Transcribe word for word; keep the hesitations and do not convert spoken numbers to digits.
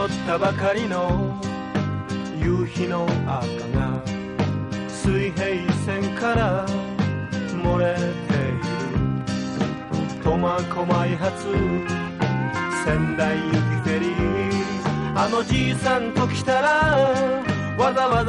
昇ったばかりの夕日の赤が水平線から漏れている。苫小牧発仙台行きフェリー、あのじいさんと来たらわざわざ